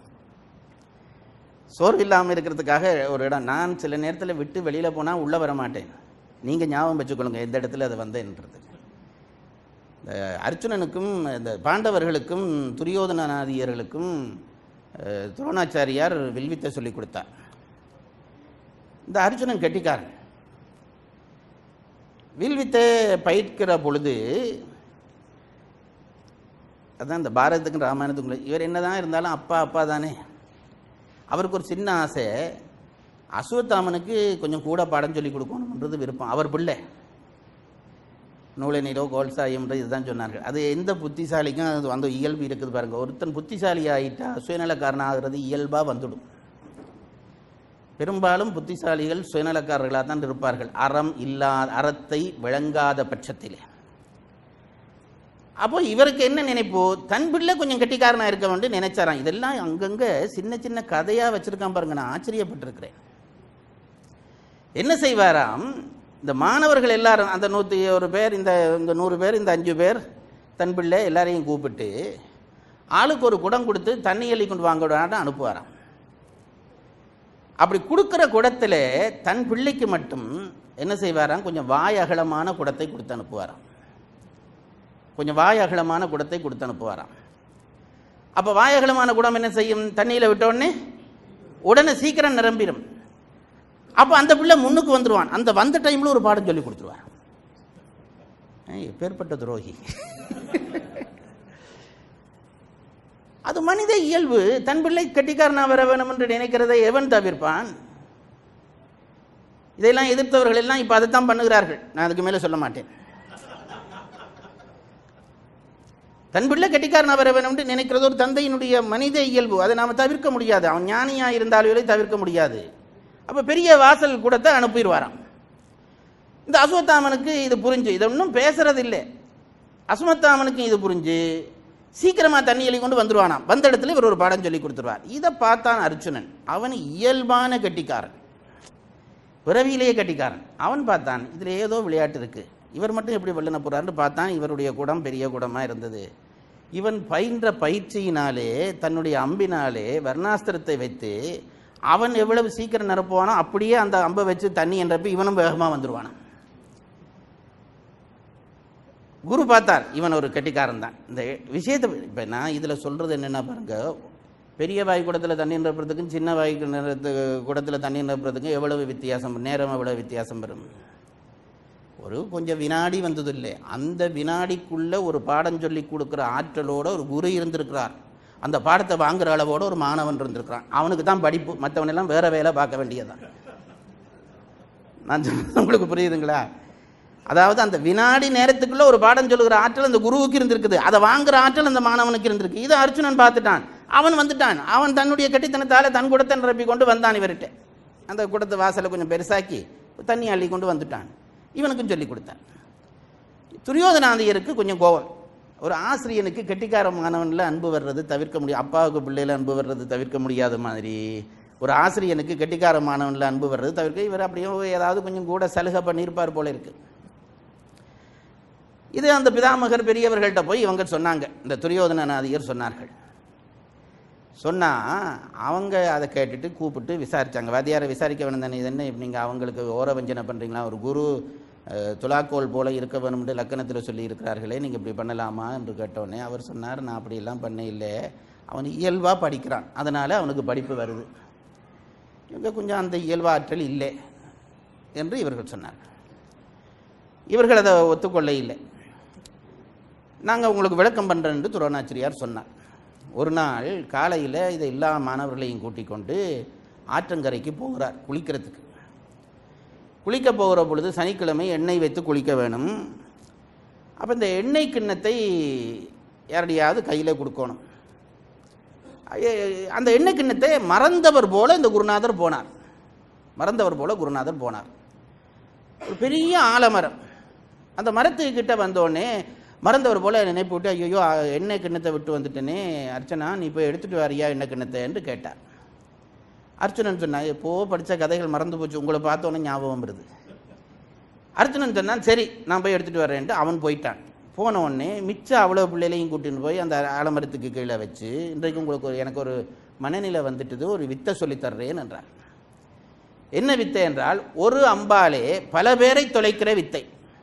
சோர்வு இல்லாமல் இருக்கிறதுக்காக ஒரு இடம். நான் சில நேரத்தில் விட்டு வெளியில் போனால் உள்ளே வர மாட்டேன். நீங்கள் ஞாபகம் வச்சுக்கொள்ளுங்க எந்த இடத்துல அது வந்தேன்றது. இந்த அர்ஜுனனுக்கும் இந்த பாண்டவர்களுக்கும் துரியோதனாதியர்களுக்கும் துரோணாச்சாரியார் வில்வித்தை சொல்லி கொடுத்தார். இந்த அர்ஜுனன் கெட்டிக்காரன். வில்வித்தை பயிர்க்கிற பொழுது அதான் இந்த பாரதத்துக்கும் ராமாயணத்துக்கும் இவர் என்னதான் இருந்தாலும் அப்பா அப்பா தானே. அவருக்கு ஒரு சின்ன ஆசை, அஸ்வத்தாமனுக்கு கொஞ்சம் கூட பாடம் சொல்லி கொடுக்கணுன்றது விருப்பம். அவர் பிள்ளை நூலை நீரோ கோல்சாயம்ன்றது இதுதான் சொன்னார்கள். அது எந்த புத்திசாலிக்கும் அது அந்த இயல்பு இருக்குது பாருங்கள். ஒருத்தன் புத்திசாலி ஆகிட்டா சுயநலக்காரன் ஆகிறது இயல்பாக வந்துடும். பெரும்பாலும் புத்திசாலிகள் சுயநலக்காரர்களாக தான் இருப்பார்கள், அறம் இல்லாத அறத்தை விளங்காத பட்சத்திலே. அப்போ இவருக்கு என்ன நினைப்போ, தன் பிள்ளை கொஞ்சம் கெட்டிக்காரனாக இருக்க வேண்டும் நினைச்சாராம். இதெல்லாம் அங்கங்கே சின்ன சின்ன கதையாக வச்சுருக்கான் பாருங்க, நான் ஆச்சரியப்பட்டிருக்கிறேன். என்ன செய்வாராம், இந்த மாணவர்கள் எல்லாரும் அந்த நூற்றி ஒரு பேர் இந்த இந்த நூறு பேர் இந்த அஞ்சு பேர் தன் பிள்ளை எல்லாரையும் கூப்பிட்டு ஆளுக்கு ஒரு குடம் கொடுத்து தண்ணி அள்ளி கொண்டு வாங்க அனுப்புவாராம். அப்படி கொடுக்குற குடத்தில் தன் பிள்ளைக்கு மட்டும் என்ன செய்வாராம், கொஞ்சம் வாய் அகலமான குடத்தை கொடுத்து அனுப்புவாராம். கொஞ்சம் வாய் அகலமான குடத்தை கொடுத்து அனுப்புவாராம். அப்போ வாய் அகலமான குடம் என்ன செய்யும், தண்ணியில் விட்டோடனே உடனே சீக்கிரம் நிரம்பிடும். அப்போ அந்த பிள்ளை முன்னுக்கு வந்துடுவான். அந்த வந்த டைமில் ஒரு பாடம் சொல்லி கொடுத்துருவார். எப்பேற்பட்ட துரோகி! அது மனித இயல்பு. தன் பிள்ளை கெட்டிக்காரனா வர வேணும் என்று நினைக்கிறதை எவன் தவிர்ப்பான்? இதெல்லாம் எதிர்த்தவர்கள் எல்லாம் இப்போ அதைத்தான் பண்ணுகிறார்கள். நான் அதுக்கு மேலே சொல்ல மாட்டேன். தன் பிள்ளை கெட்டிக்காரனா வர வேணும் என்று நினைக்கிறது ஒரு தந்தையினுடைய மனித இயல்பு. அதை நாம் தவிர்க்க முடியாது. அவன் ஞானியாக இருந்தாலும் தவிர்க்க முடியாது. அப்போ பெரிய வாசல் கூடத்தை அனுப்பிடுவாராம். இந்த அஸ்வத்தாமனுக்கு இது புரிஞ்சு, இதை ஒன்றும் பேசுறது இல்லை. அஸ்வத்தாமனுக்கு இது புரிஞ்சு சீக்கிரமாக தண்ணி எழுதி கொண்டு வந்துடுவானாம். வந்த இடத்துல இவர் ஒரு பாடம் சொல்லி கொடுத்துருவார். இதை பார்த்தான் அர்ஜுனன். அவன் இயல்பான கட்டிக்காரன், பிறவியிலேயே கட்டிக்காரன். அவன் பார்த்தான் இதில் ஏதோ விளையாட்டு இருக்குது, இவர் மட்டும் எப்படி வெள்ளன போகிறார்னு பார்த்தான். இவருடைய குடம் பெரிய குடமாக இருந்தது. இவன் பயின்ற பயிற்சியினாலே தன்னுடைய அம்பினாலே வர்ணாஸ்திரத்தை வைத்து அவன் எவ்வளவு சீக்கிரம் நிரப்புவானோ அப்படியே அந்த அம்பை வச்சு தண்ணி என்றப்ப இவனும் வேகமாக வந்துடுவானான். குரு பார்த்தார் இவன் ஒரு கெட்டிக்காரன் தான். இந்த விஷயத்தை இப்போ நான் இதில் சொல்கிறது என்னென்னா பாருங்க, பெரிய வாய் குடத்தில் தண்ணி நிரப்புறதுக்கும் சின்ன வாய் குடத்தில் தண்ணி நிரப்புறதுக்கும் எவ்வளவு வித்தியாசம், நேரம் எவ்வளவு வித்தியாசம் வரும். ஒரு கொஞ்சம் வினாடி வந்தது இல்லை, அந்த வினாடிக்குள்ளே ஒரு பாடம் சொல்லி கொடுக்குற ஆற்றலோடு ஒரு குரு இருந்திருக்கிறார். அந்த பாடத்தை வாங்குற அளவோடு ஒரு மாணவன் இருந்திருக்கிறான். அவனுக்கு தான் படிப்பு, மற்றவனெல்லாம் வேறு வேலை பார்க்க வேண்டியதான். நான் சொல்றது உங்களுக்கு புரியுதுங்களா? அதாவது அந்த வினாடி நேரத்துக்குள்ளே ஒரு பாடம் சொல்லுகிற ஆற்றல் அந்த குருவுக்கு இருந்திருக்குது, அதை வாங்குற ஆற்றல் அந்த மாணவனுக்கு இருந்திருக்கு. இதை அர்ஜுனன் பார்த்துட்டான். அவன் வந்துட்டான். அவன் தன்னுடைய கட்டித்தனத்தால் தன் குடத்தை நிரப்பி கொண்டு வந்தான் இவர்கிட்ட. அந்த குடத்தை வாசலை கொஞ்சம் பெருசாக்கி தண்ணி அள்ளி கொண்டு வந்துட்டான். இவனுக்கும் சொல்லி கொடுத்தான். துரியோதனாதியருக்கு கொஞ்சம் கோபம். ஒரு ஆசிரியனுக்கு கெட்டிக்கார மாணவனில் அன்பு வர்றது தவிர்க்க முடியும், அப்பாவுக்கு பிள்ளையில் அன்பு வர்றது தவிர்க்க முடியாத மாதிரி ஒரு ஆசிரியனுக்கு கெட்டிக்கார மாணவனில் அன்பு வர்றது தவிர்க்க இவர் அப்படியே ஏதாவது கொஞ்சம் கூட சலுகை பண்ணியிருப்பார் போல இருக்கு. இது அந்த பிதாமகர் பெரியவர்கள்ட்ட போய் இவங்க சொன்னாங்க, இந்த துரியோதனாதியர் சொன்னார்கள். சொன்னால் அவங்க அதை கேட்டுட்டு கூப்பிட்டு விசாரித்தாங்க. வாத்தியாரை விசாரிக்க வேணும் தானே, இது என்ன நீங்கள் அவங்களுக்கு ஓர வஞ்சனை பண்ணுறீங்களா? ஒரு குரு துலாக்கோல் போல இருக்க வேணும்னு லக்கணத்தில் சொல்லி இருக்கிறார்களே, நீங்கள் இப்படி பண்ணலாமா என்று கேட்டோடனே அவர் சொன்னார், நான் அப்படியெல்லாம் பண்ண இல்லை, அவன் இயல்பாக படிக்கிறான், அதனால் அவனுக்கு படிப்பு வருது. இவங்க கொஞ்சம் அந்த இயல்பாற்றல் இல்லை என்று இவர்கள் சொன்னார்கள். இவர்கள் அதை ஒத்துக்கொள்ள இல்லை. நாங்கள் உங்களுக்கு விளக்கம் பண்ணுறேன் என்று துரோணாச்சாரியார் சொன்னார். ஒரு நாள் காலையில் இதை எல்லா மாணவர்களையும் கூட்டிக் கொண்டு ஆற்றங்கரைக்கு போகிறார் குளிக்கிறதுக்கு. குளிக்க போகிற பொழுது சனிக்கிழமை எண்ணெய் வைத்து குளிக்க வேணும். அப்போ இந்த எண்ணெய் கிண்ணத்தை யாரடியாவது கையில் கொடுக்கணும். அந்த எண்ணெய் கிண்ணத்தை மறந்தவர் போல இந்த குருநாதர் போனார். மறந்தவர் போல குருநாதர் போனார். ஒரு பெரிய ஆலமரம். அந்த மரத்துக்கிட்ட வந்தோடனே மறந்தவர் போல நினைப்பு விட்டு, ஐயோ எண்ணெய் கிண்ணத்தை விட்டு வந்துட்டேனே அர்ச்சனா, நீ போய் எடுத்துகிட்டு வாரியா எண்ணெய் கிண்ணத்தை என்று கேட்டார். அர்ச்சுனன் சொன்னான், எப்போ படித்த கதைகள் மறந்து போச்சு, உங்களை பார்த்தோன்னே ஞாபகம் வருது. அர்ச்சுனன் சொன்னான், சரி நான் போய் எடுத்துகிட்டு வரேன்ட்டு அவன் போயிட்டான். போன உடனே மிச்சம் அவ்வளோ பிள்ளைகளையும் கூட்டின்னு போய் அந்த ஆலமரத்துக்கு கீழே வச்சு, இன்றைக்கு உங்களுக்கு ஒரு எனக்கு ஒரு மனநிலை வந்துட்டுது, ஒரு வித்தை சொல்லித்தர்றேன் என்றார். என்ன வித்தை என்றால், ஒரு அம்பாலே பல பேரை தொலைக்கிற வித்தை.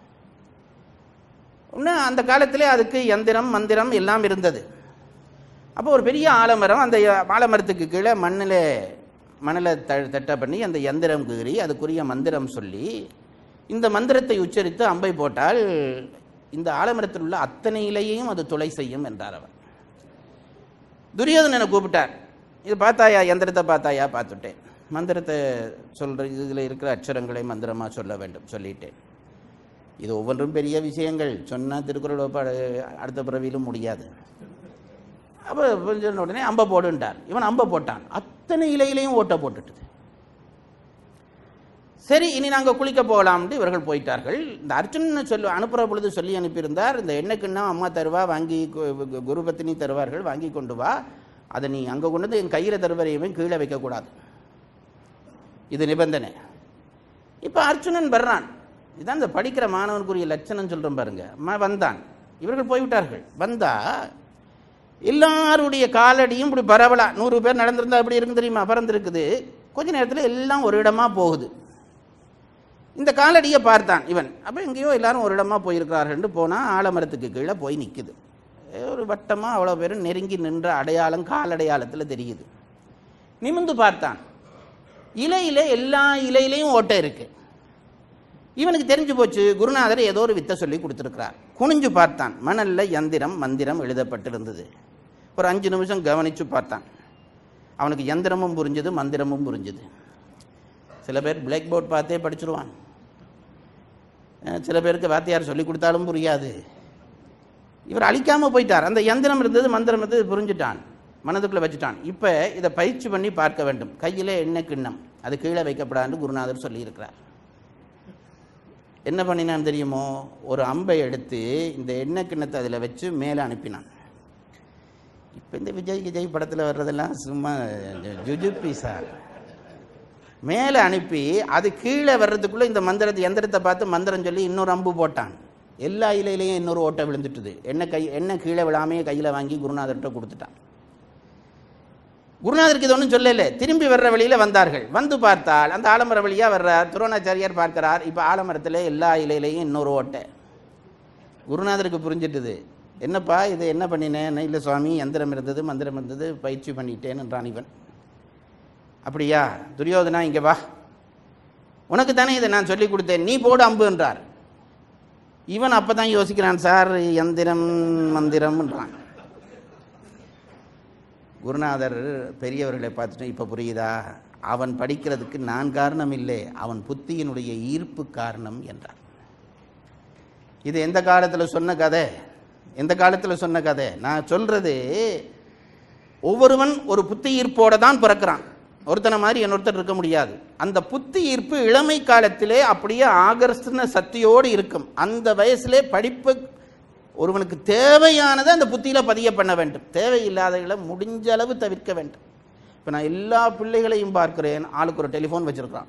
இன்னும் அந்த காலத்திலே அதுக்கு யந்திரம் மந்திரம் எல்லாம் இருந்தது. அப்போ ஒரு பெரிய ஆலமரம், அந்த ஆலமரத்துக்கு கீழே மண்ணில் மணலை த தட்ட பண்ணி அந்த யந்திரம் கீறி அதுக்குரிய மந்திரம் சொல்லி இந்த மந்திரத்தை உச்சரித்து அம்பை போட்டால் இந்த ஆலமரத்தில் உள்ள அத்தனை இலையையும் அது துளை செய்யும் என்றார் அவர். துரியோதனனை கூப்பிட்டார், இது பார்த்தாயா யந்திரத்தை பார்த்தாயா? பார்த்துட்டேன். மந்திரத்தை சொல்கிற இதில் இருக்கிற அச்சரங்களை மந்திரமாக சொல்ல வேண்டும், சொல்லிட்டேன். இது ஒவ்வொன்றும் பெரிய விஷயங்கள், சொன்னால் திருக்குறள் அடுத்த பிறவியிலும் முடியாது. அப்போ சொன்ன உடனே அம்பை போடுன்ட்டார். இவன் அம்பை போட்டான், அத்தனை இலையிலையும் ஓட்ட போட்டுட்டுது. சரி இனி நாங்கள் குளிக்க போகலாம்னு இவர்கள் போயிட்டார்கள். இந்த அர்ஜுனனை சொல்லி அனுப்புகிற பொழுது சொல்லி அனுப்பியிருந்தார், இந்த எண்ணெய்க்குன்னா அம்மா தருவா, வாங்கி குருபத்தினி தருவார்கள், வாங்கி கொண்டு வா, அதை நீ அங்கே கொண்டு வந்து என் கையில் தருவரையுமே கீழே வைக்கக்கூடாது, இது நிபந்தனை. இப்போ அர்ஜுனன் வர்றான். இதுதான் இந்த படிக்கிற மாணவனுக்குரிய லட்சணம் சொல்கிறோம் பாருங்க. வந்தான், இவர்கள் போய்விட்டார்கள். வந்தா எல்லாருடைய காலடியும் இப்படி பரவலா நூறு பேர் நடந்திருந்தா எப்படி இருக்கும் தெரியுமா? பறந்துருக்குது. கொஞ்ச நேரத்தில் எல்லாம் ஒரு இடமா போகுது. இந்த காலடியை பார்த்தான் இவன். அப்போ எங்கேயோ எல்லாரும் ஒரு இடமா போயிருக்கிறார்கள். போனால் ஆலமரத்துக்கு கீழே போய் நிற்குது. ஒரு வட்டமாக அவ்வளோ பேரும் நெருங்கி நின்ற அடையாளம் காலடையாளத்தில் தெரியுது. நிமிந்து பார்த்தான், இலையில எல்லா இலையிலையும் ஓட்டை இருக்கு. இவனுக்கு தெரிஞ்சு போச்சு, குருநாதர் ஏதோ ஒரு வித்தை சொல்லி கொடுத்துருக்கிறார். குனிஞ்சு பார்த்தான், மணல்ல யந்திரம் மந்திரம் எழுதப்பட்டிருந்தது. ஒரு அஞ்சு நிமிஷம் கவனிச்சு பார்த்தான். அவனுக்கு யந்திரமும் புரிஞ்சுது, மந்திரமும் புரிஞ்சுது. சில பேர் பிளாக் போர்ட் பார்த்தே படிச்சுருவான். சில பேருக்கு வாத்தியார் சொல்லி கொடுத்தாலும் புரியாது. இவர் அழிக்காமல் போயிட்டார். அந்த யந்திரம் இருந்தது, மந்திரம் இருந்தது, புரிஞ்சுட்டான், மனதுக்குள்ளே வச்சுட்டான். இப்போ இதை பயிற்சி பண்ணி பார்க்க வேண்டும். கையில் எண்ணெய் கிண்ணம், அது கீழே வைக்கப்படான்னு குருநாதர் சொல்லியிருக்கிறார். என்ன பண்ணினான் தெரியுமோ? ஒரு அம்பை எடுத்து இந்த எண்ணெய் கிண்ணத்தை அதில் வச்சு மேலே அனுப்பினான். இப்போ இந்த விஜய் விஜய் படத்தில் வர்றதெல்லாம் சும்மா ஜுஜுப்பி சார். மேலே அனுப்பி அது கீழே வர்றதுக்குள்ளே இந்த மந்திரத்தை யந்திரத்தை பார்த்து மந்திரம் சொல்லி இன்னொரு அம்பு போட்டான். எல்லா இலையிலையும் இன்னொரு ஓட்டை விழுந்துட்டுது. எண்ணெய் கை எண்ணெய் கீழே விழாமையே கையில் வாங்கி குருநாதர்கிட்ட கொடுத்துட்டான். குருநாதருக்கு இது ஒன்றும் சொல்லலை. திரும்பி வர்ற வழியில் வந்தார்கள். வந்து பார்த்தால் அந்த ஆலமர வழியாக வர்றார். துரோணாச்சாரியார் பார்க்கிறார். இப்போ ஆலமரத்தில் எல்லா இலையிலையும் இன்னொரு ஓட்டை. குருநாதருக்கு புரிஞ்சிட்டுது. என்னப்பா இது என்ன பண்ணினேன்? இல்லை சுவாமி, யந்திரம் இருந்தது மந்திரம் இருந்தது, பயிற்சி பண்ணிட்டேன் என்றான் இவன். அப்படியா துரியோதனா, இங்கே வா, உனக்கு தானே இதை நான் சொல்லி கொடுத்தேன், நீ போடு அம்பு என்றார். இவன் அப்போ தான் யோசிக்கிறான், சார் யந்திரம் மந்திரம்ன்றான். குருநாதர் பெரியவர்களை பார்த்துட்டு, இப்போ புரியுதா? அவன் படிக்கிறதுக்கு நான் காரணம் இல்லை, அவன் புத்தியினுடைய ஈர்ப்பு காரணம் என்றார். இது எந்த காலத்தில் சொன்ன கதை? எந்த காலத்தில் சொன்ன கதை? நான் சொல்றது, ஒவ்வொருவன் ஒரு புத்தி ஈர்ப்போடு தான் பிறக்கிறான். ஒருத்தனை மாதிரி இன்னொருத்தர் இருக்க முடியாது. அந்த புத்தி ஈர்ப்பு இளமை காலத்திலே அப்படியே ஆகர்ஷ்ண சக்தியோடு இருக்கும். அந்த வயசுலே படிப்பு ஒருவனுக்கு தேவையானதை அந்த புத்தியில் பதிய பண்ண வேண்டும். தேவையில்லாதகளை முடிஞ்ச அளவு தவிர்க்க வேண்டும். இப்போ நான் எல்லா பிள்ளைகளையும் பார்க்கிறேன், ஆளுக்கு ஒரு டெலிஃபோன் வச்சுருக்கான்.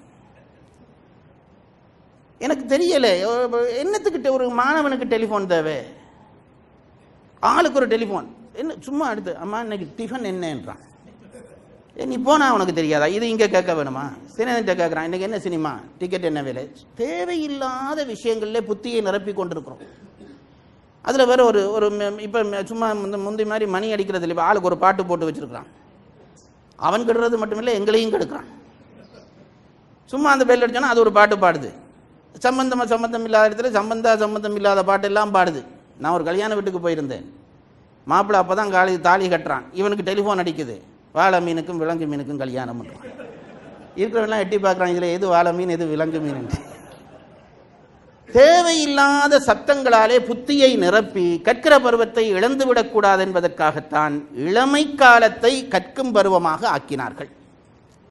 எனக்கு தெரியலை என்னத்துக்கிட்ட ஒரு மாணவனுக்கு டெலிஃபோன் தேவை. ஆளுக்கு ஒரு டெலிஃபோன். என்ன சும்மா அடுத்து, அம்மா இன்னைக்கு டிஃபன் என்னன்றான். ஏ நீ போனா உனக்கு தெரியாதா? இது இங்கே கேட்க வேணுமா? சினிமா கேட்குறான், இன்னைக்கு என்ன சினிமா, டிக்கெட் என்ன விலை? தேவையில்லாத விஷயங்கள்ல புத்தியை நிரப்பி கொண்டிருக்கிறோம். அதில் வேற ஒரு ஒரு இப்போ சும்மா முந்தி மாதிரி மணி அடிக்கிறது இல்லை, ஆளுக்கு ஒரு பாட்டு போட்டு வச்சிருக்கிறான். அவன் கெடுறது மட்டும் இல்லை, எங்களையும் கெடுக்கிறான். சும்மா அந்த பெல் அடிச்சோன்னா அது ஒரு பாட்டு பாடுது. சம்பந்தமாக சம்பந்தம் இல்லாத இடத்துல சம்பந்தா சம்பந்தம் இல்லாத பாட்டு எல்லாம் பாடுது. நான் ஒரு கல்யாண வீட்டுக்கு போயிருந்தேன். மாப்பிள்ளை அப்போ தான் காலி தாலி கட்டுறான். இவனுக்கு டெலிஃபோன் அடிக்குது, வாழை மீனுக்கும் விலங்கு மீனுக்கும் கல்யாணம் பண்ணுறான். இருக்கிறவெல்லாம் எட்டி பார்க்குறான், இதில் எது வாழை மீன் எது விலங்கு மீன். தேவையில்லாத சப்தங்களாலே புத்தியை நிரப்பி கற்கிற பருவத்தை இழந்துவிடக்கூடாது என்பதற்காகத்தான் இளமை காலத்தை கற்கும் பருவமாக ஆக்கினார்கள்.